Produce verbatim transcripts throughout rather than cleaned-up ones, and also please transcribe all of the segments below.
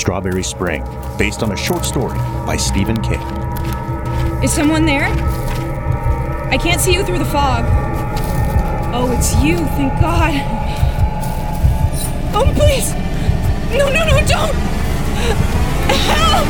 Strawberry Spring, based on a short story by Stephen King. Is someone there? I can't see you through the fog. Oh, it's you, thank God. Oh, please! No, no, no, don't! Help!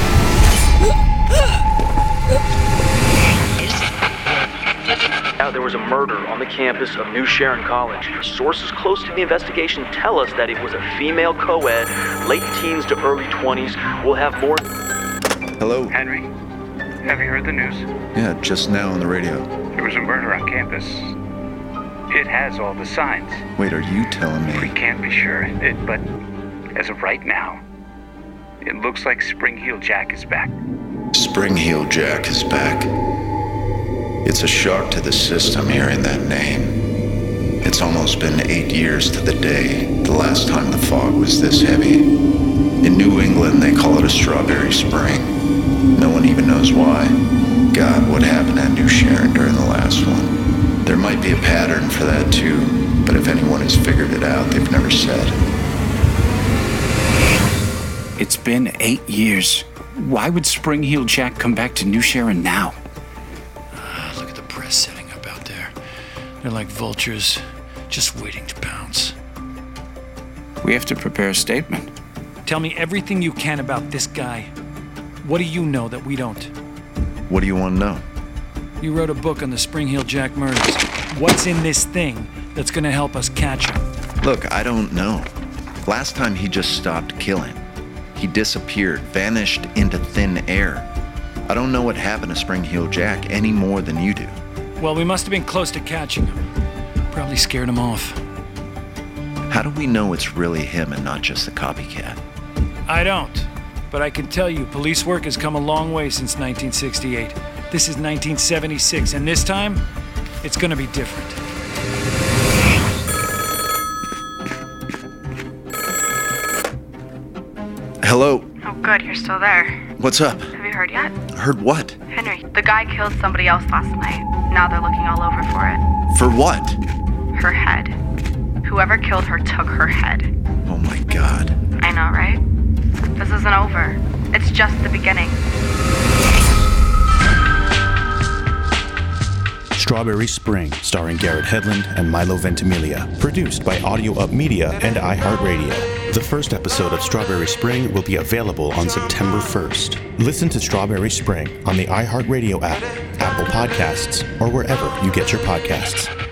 Now, there was a murder on the campus of New Sharon College. Sources close to the investigation tell us that it was a female co-ed, late teens to early twenties. We'll have more... Hello? Henry, have you heard the news? Yeah, just now on the radio. There was a murder on campus. It has all the signs. Wait, are you telling me? We can't be sure, it, but as of right now, it looks like Spring Heel Jack is back. Spring Heel Jack is back. It's a shock to the system hearing that name. It's almost been eight years to the day, the last time the fog was this heavy. In New England, they call it a strawberry spring. No one even knows why. God, what happened at New Sharon during the last one? There might be a pattern for that too, but if anyone has figured it out, they've never said. It's been eight years. Why would Spring Heel Jack come back to New Sharon now? Uh, look at the press setting up out there. They're like vultures, just waiting to pounce. We have to prepare a statement. Tell me everything you can about this guy. What do you know that we don't? What do you want to know? You wrote a book on the Spring Heel Jack murders. What's in this thing that's gonna help us catch him? Look, I don't know. Last time he just stopped killing. He disappeared, vanished into thin air. I don't know what happened to Spring Heel Jack any more than you do. Well, we must have been close to catching him. Probably scared him off. How do we know it's really him and not just the copycat? I don't. But I can tell you, police work has come a long way since nineteen sixty-eight. This is nineteen seventy-six, and this time, it's gonna be different. Hello? Oh, good, you're still there. What's up? Have you heard yet? Heard what? Henry, the guy killed somebody else last night. Now they're looking all over for it. For what? Her head. Whoever killed her took her head. Oh my God. I know, right? This isn't over. It's just the beginning. Strawberry Spring, starring Garrett Hedlund and Milo Ventimiglia. Produced by Audio Up Media and iHeartRadio. The first episode of Strawberry Spring will be available on September first. Listen to Strawberry Spring on the iHeartRadio app, Apple Podcasts, or wherever you get your podcasts.